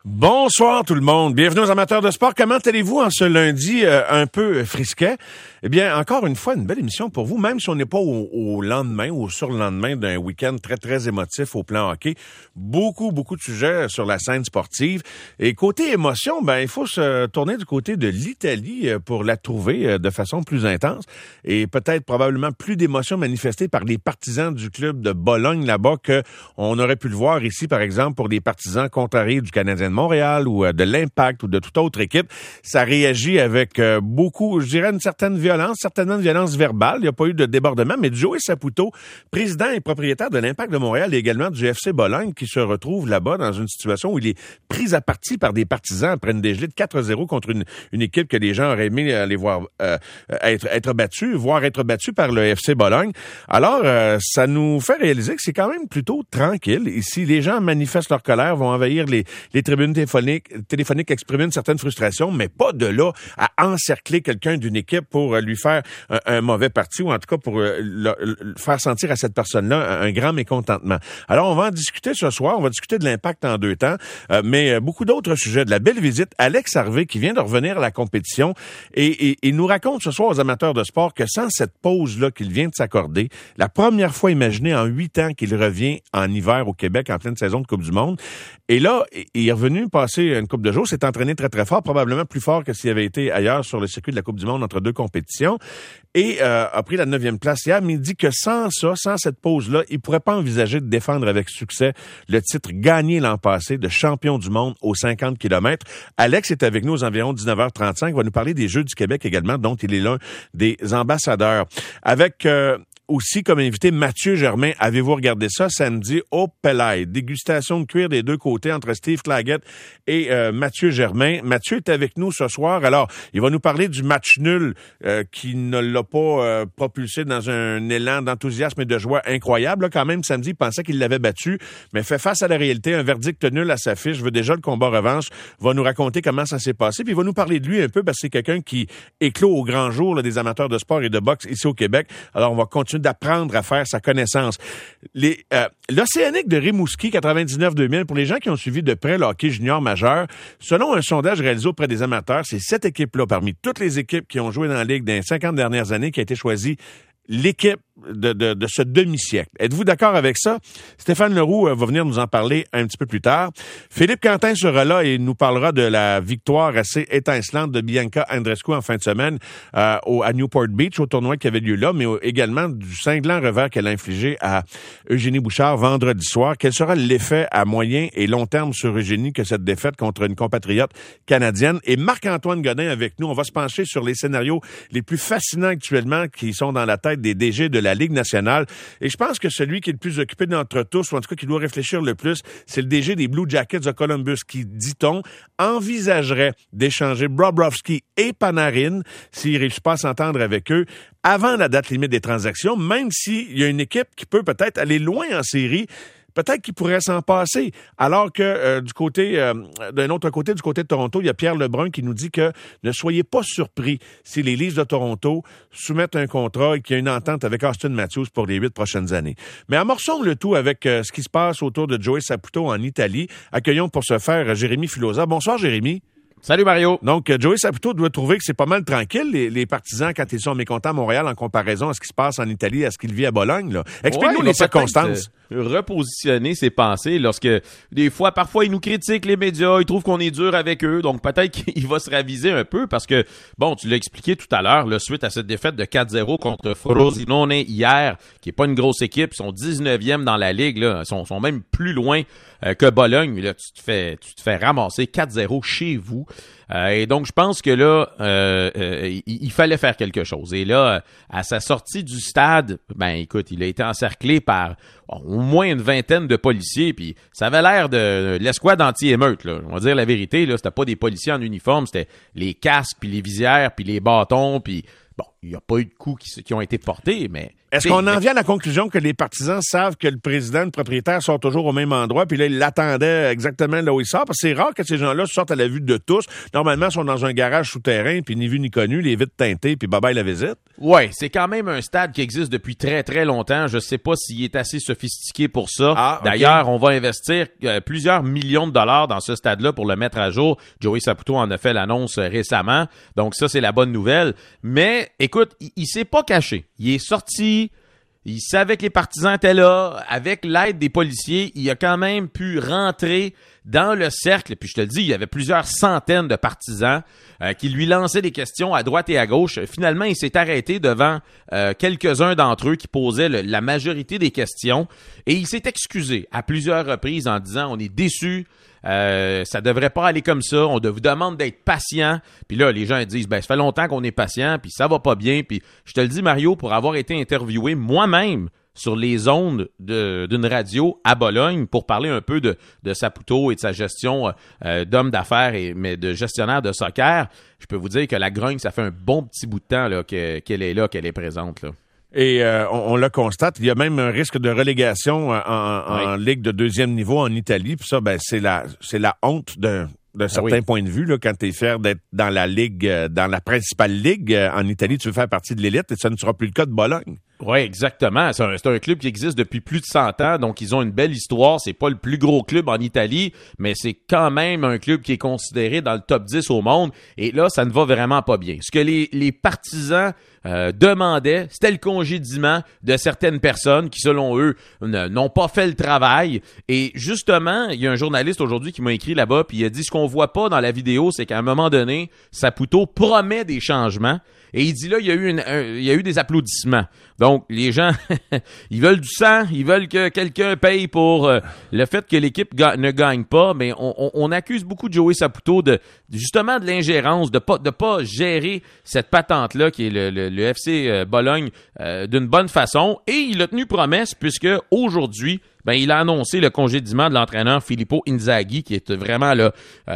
Bonsoir tout le monde, bienvenue aux amateurs de sport. Comment allez-vous en ce lundi un peu frisquet? Eh bien, encore une fois, une belle émission pour vous, même si on n'est pas au lendemain ou au surlendemain d'un week-end très, très émotif au plan hockey. Beaucoup de sujets sur la scène sportive. Et côté émotion, il faut se tourner du côté de l'Italie pour la trouver de façon plus intense et peut-être probablement plus d'émotions manifestées par les partisans du club de Bologne là-bas qu'on aurait pu le voir ici, par exemple, pour des partisans contrariés du Canadien de Montréal ou de l'Impact ou de toute autre équipe. Ça réagit avec beaucoup, je dirais, une certaine violence, certainement une violence verbale. Il n'y a pas eu de débordement, mais Joey Saputo, président et propriétaire de l'Impact de Montréal et également du FC Bologne, qui se retrouve là-bas dans une situation où il est pris à partie par des partisans après une dégelée de 4-0 contre une équipe que les gens auraient aimé aller voir être battus, voire être battus par le FC Bologne. Alors, ça nous fait réaliser que c'est quand même plutôt tranquille. Ici, les gens manifestent leur colère, vont envahir les tribunes téléphoniques, exprimer une certaine frustration, mais pas de là à encercler quelqu'un d'une équipe pour lui faire un mauvais parti ou en tout cas pour faire sentir à cette personne-là un grand mécontentement. Alors, on va en discuter ce soir. On va discuter de l'Impact en deux temps, mais beaucoup d'autres sujets. De la belle visite. Alex Harvey qui vient de revenir à la compétition et nous raconte ce soir aux amateurs de sport que sans cette pause-là qu'il vient de s'accorder, la première fois imaginée en 8 ans qu'il revient en hiver au Québec en pleine saison de Coupe du Monde. Et là, il est revenu passer une couple de jours, s'est entraîné très, très fort, probablement plus fort que s'il avait été ailleurs sur le circuit de la Coupe du Monde entre deux compétitions, et a pris la 9e place hier, mais il dit que sans ça, sans cette pause-là, il pourrait pas envisager de défendre avec succès le titre gagné l'an passé de champion du monde aux 50 km. Alex est avec nous aux environs 19h35, il va nous parler des Jeux du Québec également, dont il est l'un des ambassadeurs. Avec aussi comme invité Mathieu Germain. Avez-vous regardé ça samedi au Pelay? Dégustation de cuir des deux côtés entre Steve Claggett et Mathieu Germain. Mathieu est avec nous ce soir. Alors, il va nous parler du match nul qui ne l'a pas propulsé dans un élan d'enthousiasme et de joie incroyable. Là, quand même, samedi, il pensait qu'il l'avait battu, mais fait face à la réalité, un verdict nul à sa fiche. Veut déjà le combat revanche. Va nous raconter comment ça s'est passé. Puis il va nous parler de lui un peu parce que c'est quelqu'un qui éclot au grand jour là, des amateurs de sport et de boxe ici au Québec. Alors, on va continuer d'apprendre à faire sa connaissance. L'Océanique de Rimouski, 99-2000, pour les gens qui ont suivi de près le hockey junior majeur, selon un sondage réalisé auprès des amateurs, c'est cette équipe-là, parmi toutes les équipes qui ont joué dans la Ligue dans les 50 dernières années, qui a été choisie l'équipe de ce demi-siècle. Êtes-vous d'accord avec ça? Stéphane Leroux va venir nous en parler un petit peu plus tard. Philippe Quentin sera là et nous parlera de la victoire assez étincelante de Bianca Andreescu en fin de semaine à Newport Beach, au tournoi qui avait lieu là, mais également du cinglant revers qu'elle a infligé à Eugénie Bouchard vendredi soir. Quel sera l'effet à moyen et long terme sur Eugénie que cette défaite contre une compatriote canadienne? Et Marc-Antoine Godin avec nous. On va se pencher sur les scénarios les plus fascinants actuellement qui sont dans la tête des DG de la Ligue nationale. Et je pense que celui qui est le plus occupé d'entre tous, ou en tout cas qui doit réfléchir le plus, c'est le DG des Blue Jackets de Columbus qui, dit-on, envisagerait d'échanger Bobrovsky et Panarin s'il ne réussit pas à s'entendre avec eux avant la date limite des transactions, même s'il y a une équipe qui peut peut-être aller loin en série. Peut-être qu'il pourrait s'en passer. Alors que d'un autre côté, du côté de Toronto, il y a Pierre Lebrun qui nous dit que ne soyez pas surpris si les Leafs de Toronto soumettent un contrat et qu'il y a une entente avec Austin Matthews pour les 8 prochaines années. Mais amorçons le tout avec ce qui se passe autour de Joey Saputo en Italie. Accueillons pour ce faire Jérémy Filosa. Bonsoir Jérémy. Salut Mario. Donc, Joey Saputo doit trouver que c'est pas mal tranquille, les partisans, quand ils sont mécontents à Montréal en comparaison à ce qui se passe en Italie, à ce qu'il vit à Bologne. Là. Explique-nous les circonstances. Repositionner ses pensées lorsque, parfois, ils nous critiquent, les médias, ils trouvent qu'on est dur avec eux, donc peut-être qu'il va se raviser un peu parce que, bon, tu l'as expliqué tout à l'heure, là, suite à cette défaite de 4-0 contre Frosinone hier, qui est pas une grosse équipe, ils sont 19e dans la Ligue, là, sont même plus loin que Bologne. Là, tu te fais ramasser 4-0 chez vous. Et donc, je pense que là, il fallait faire quelque chose. Et là, à sa sortie du stade, écoute, il a été encerclé par au moins une vingtaine de policiers, puis ça avait l'air de l'escouade anti-émeute, là. On va dire la vérité, là, c'était pas des policiers en uniforme, c'était les casques, puis les visières, puis les bâtons, puis Bon, il n'y a pas eu de coups qui ont été portés, mais... Est-ce qu'on en vient à la conclusion que les partisans savent que le président, le propriétaire sort toujours au même endroit, puis là, ils l'attendaient exactement là où il sort? Parce que c'est rare que ces gens-là sortent à la vue de tous. Normalement, ils sont dans un garage souterrain, puis ni vu ni connu, les vitres teintées, puis bye-bye la visite. Ouais, c'est quand même un stade qui existe depuis très, très longtemps. Je sais pas s'il est assez sophistiqué pour ça. Ah, okay. D'ailleurs, on va investir plusieurs millions de dollars dans ce stade-là pour le mettre à jour. Joey Saputo en a fait l'annonce récemment. Donc ça, c'est la bonne nouvelle. Mais, écoute, il s'est pas caché. Il est sorti... Il savait que les partisans étaient là. Avec l'aide des policiers, il a quand même pu rentrer dans le cercle. Puis je te le dis, il y avait plusieurs centaines de partisans qui lui lançaient des questions à droite et à gauche. Finalement, il s'est arrêté devant quelques-uns d'entre eux qui posaient la majorité des questions. Et il s'est excusé à plusieurs reprises en disant « On est déçus. Ça devrait pas aller comme ça. On vous demande d'être patient. » Puis là, les gens disent, ça fait longtemps qu'on est patient, puis ça va pas bien. Puis je te le dis, Mario, pour avoir été interviewé moi-même sur les ondes d'une radio à Bologne pour parler un peu de Saputo et de sa gestion d'homme d'affaires mais de gestionnaire de soccer, je peux vous dire que la grogne, ça fait un bon petit bout de temps là, qu'elle est là, qu'elle est présente là. Et on le constate, il y a même un risque de relégation en Ligue de deuxième niveau en Italie. Puis ça, c'est la honte d'un certain point de vue là, quand tu es fier d'être dans la ligue, dans la principale ligue en Italie, tu veux faire partie de l'élite et ça ne sera plus le cas de Bologne. Oui, exactement. C'est un club qui existe depuis plus de 100 ans, donc ils ont une belle histoire. C'est pas le plus gros club en Italie, mais c'est quand même un club qui est considéré dans le top 10 au monde. Et là, ça ne va vraiment pas bien. Ce que les partisans demandaient, c'était le congédiement de certaines personnes qui, selon eux, n'ont pas fait le travail. Et justement, il y a un journaliste aujourd'hui qui m'a écrit là-bas, puis il a dit ce qu'on voit pas dans la vidéo, c'est qu'à un moment donné, Saputo promet des changements. Et il dit là, il y a eu des applaudissements. Donc, les gens, ils veulent du sang, ils veulent que quelqu'un paye pour le fait que l'équipe ne gagne pas. Mais on accuse beaucoup de Joey Saputo justement de l'ingérence, de pas gérer cette patente-là qui est le FC Bologne d'une bonne façon. Et il a tenu promesse puisque aujourd'hui, il a annoncé le congédiement de l'entraîneur Filippo Inzaghi, qui est vraiment là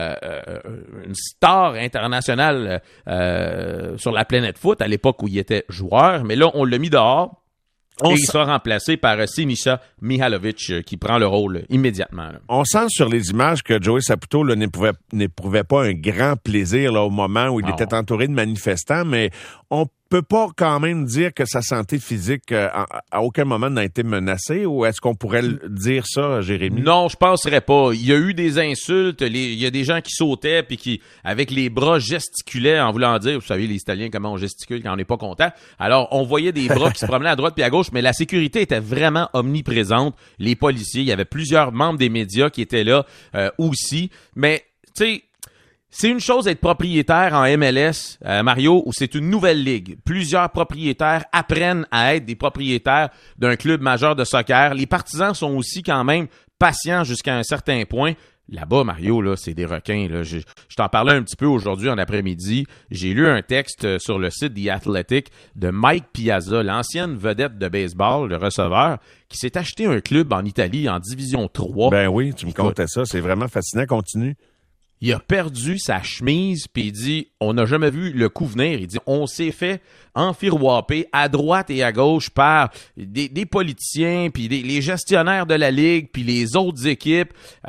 une star internationale sur la planète foot à l'époque où il était joueur. Mais là, on l'a mis dehors. Et il sera remplacé par Sinisa Mihalovic qui prend le rôle immédiatement. Là. On sent sur les images que Joey Saputo là, n'éprouvait pas un grand plaisir là, au moment où il était entouré de manifestants, mais on peut pas quand même dire que sa santé physique à aucun moment n'a été menacée, ou est-ce qu'on pourrait dire ça, Jérémy? Non, je penserais pas. Il y a eu des insultes, il y a des gens qui sautaient puis qui, avec les bras, gesticulaient en voulant dire, vous savez, les Italiens, comment on gesticule quand on n'est pas content. Alors, on voyait des bras qui se promenaient à droite puis à gauche, mais la sécurité était vraiment omniprésente. Les policiers, il y avait plusieurs membres des médias qui étaient là aussi. Mais, tu sais, c'est une chose d'être propriétaire en MLS, Mario, où c'est une nouvelle ligue. Plusieurs propriétaires apprennent à être des propriétaires d'un club majeur de soccer. Les partisans sont aussi quand même patients jusqu'à un certain point. Là-bas, Mario, là, c'est des requins. Là. Je t'en parlais un petit peu aujourd'hui en après-midi. J'ai lu un texte sur le site The Athletic de Mike Piazza, l'ancienne vedette de baseball, le receveur, qui s'est acheté un club en Italie en Division 3. Ben oui, tu me contais ça. C'est vraiment fascinant. Continue. Il a perdu sa chemise, puis il dit, on n'a jamais vu le coup venir. Il dit, on s'est fait enfirouaper à droite et à gauche par des politiciens, puis les gestionnaires de la ligue, puis les autres équipes,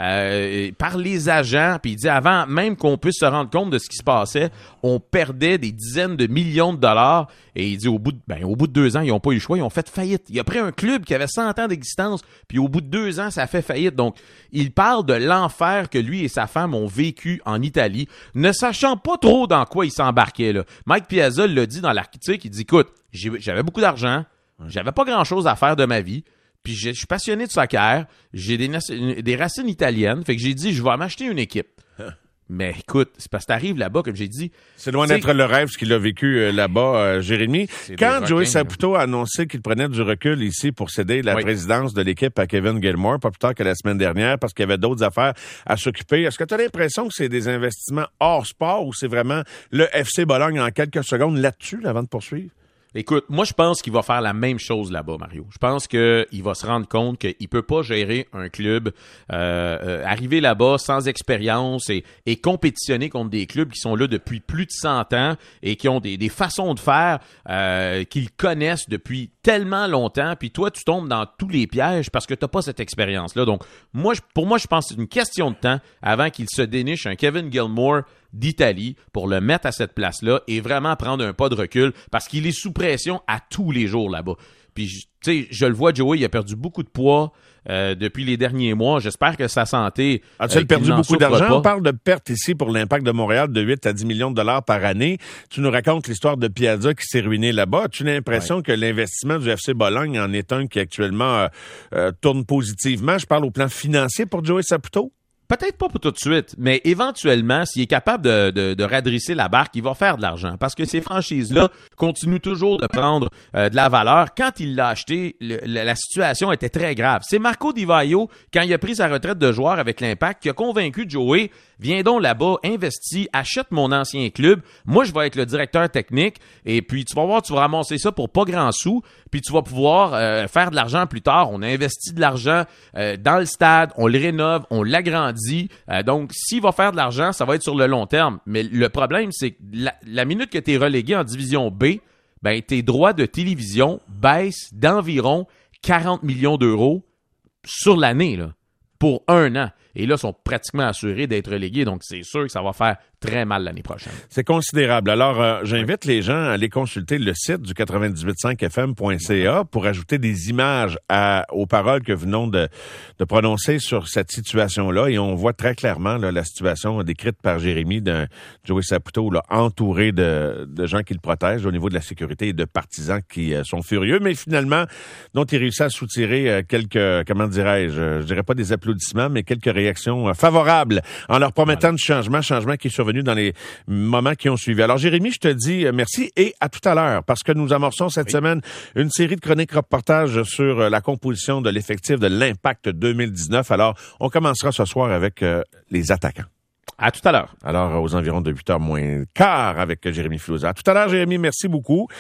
par les agents. Puis il dit, avant même qu'on puisse se rendre compte de ce qui se passait, on perdait des dizaines de millions de dollars. Et il dit, au bout de 2 ans, ils n'ont pas eu le choix, ils ont fait faillite. Il a pris un club qui avait 100 ans d'existence, puis au bout de 2 ans, ça a fait faillite. Donc, il parle de l'enfer que lui et sa femme ont vécu en Italie, ne sachant pas trop dans quoi il s'embarquait, là. Mike Piazza l'a dit dans l'article, il dit, écoute, j'avais beaucoup d'argent, j'avais pas grand-chose à faire de ma vie, puis je suis passionné de soccer, j'ai des racines italiennes, fait que j'ai dit, je vais m'acheter une équipe. Mais écoute, c'est parce que t'arrives là-bas, comme j'ai dit... C'est loin d'être le rêve ce qu'il a vécu là-bas, Jérémy. Quand Joey Saputo a annoncé qu'il prenait du recul ici pour céder la présidence de l'équipe à Kevin Gilmore, pas plus tard que la semaine dernière, parce qu'il y avait d'autres affaires à s'occuper, est-ce que tu as l'impression que c'est des investissements hors sport ou c'est vraiment le FC Bologne en quelques secondes là-dessus, avant de poursuivre? Écoute, moi, je pense qu'il va faire la même chose là-bas, Mario. Je pense qu'il va se rendre compte qu'il peut pas gérer un club, arriver là-bas sans expérience et compétitionner contre des clubs qui sont là depuis plus de 100 ans et qui ont des façons de faire qu'ils connaissent depuis tellement longtemps. Puis toi, tu tombes dans tous les pièges parce que t'as pas cette expérience-là. Donc, pour moi, je pense que c'est une question de temps avant qu'il se déniche un Kevin Gilmore d'Italie pour le mettre à cette place-là et vraiment prendre un pas de recul parce qu'il est sous pression à tous les jours là-bas. Puis, tu sais, je le vois, Joey, il a perdu beaucoup de poids depuis les derniers mois. J'espère que sa santé... As-tu perdu beaucoup d'argent? On parle de perte ici pour l'Impact de Montréal de 8 à 10 millions de dollars par année. Tu nous racontes l'histoire de Piazza qui s'est ruiné là-bas. As-tu l'impression que l'investissement du FC Bologne en est un qui actuellement tourne positivement? Je parle au plan financier pour Joey Saputo. Peut-être pas pour tout de suite, mais éventuellement, s'il est capable de redresser la barque, il va faire de l'argent. Parce que ces franchises-là continuent toujours de prendre de la valeur. Quand il l'a acheté, la situation était très grave. C'est Marco Di Vaio, quand il a pris sa retraite de joueur avec l'Impact, qui a convaincu Joey, viens donc là-bas, investis, achète mon ancien club. Moi, je vais être le directeur technique. Et puis, tu vas voir, tu vas ramasser ça pour pas grand sous. Puis, tu vas pouvoir faire de l'argent plus tard. On a investi de l'argent dans le stade, on le rénove, on l'agrandit. Donc, s'il va faire de l'argent, ça va être sur le long terme. Mais le problème, c'est que la minute que tu es relégué en division B, ben, tes droits de télévision baissent d'environ 40 millions d'euros sur l'année, là, pour 1 an. Et là, ils sont pratiquement assurés d'être relégués. Donc, c'est sûr que ça va faire très mal l'année prochaine. C'est considérable. Alors, j'invite les gens à aller consulter le site du 98.5fm.ca pour ajouter des images aux paroles que venons de prononcer sur cette situation-là. Et on voit très clairement là, la situation décrite par Jérémy d'un Joey Saputo là, entouré de gens qui le protègent au niveau de la sécurité et de partisans qui sont furieux, mais finalement, dont il réussit à soutirer quelques, comment dirais-je dirais pas des applaudissements, mais quelques réactions favorables en leur promettant du changement qui est survenu dans les moments qui ont suivi. Alors, Jérémy, je te dis merci et à tout à l'heure, parce que nous amorçons cette semaine une série de chroniques reportages sur la composition de l'effectif de l'Impact 2019. Alors, on commencera ce soir avec les attaquants. À tout à l'heure. Alors, aux environs de 8h moins quart avec Jérémy Filosa. À tout à l'heure, Jérémy, merci beaucoup.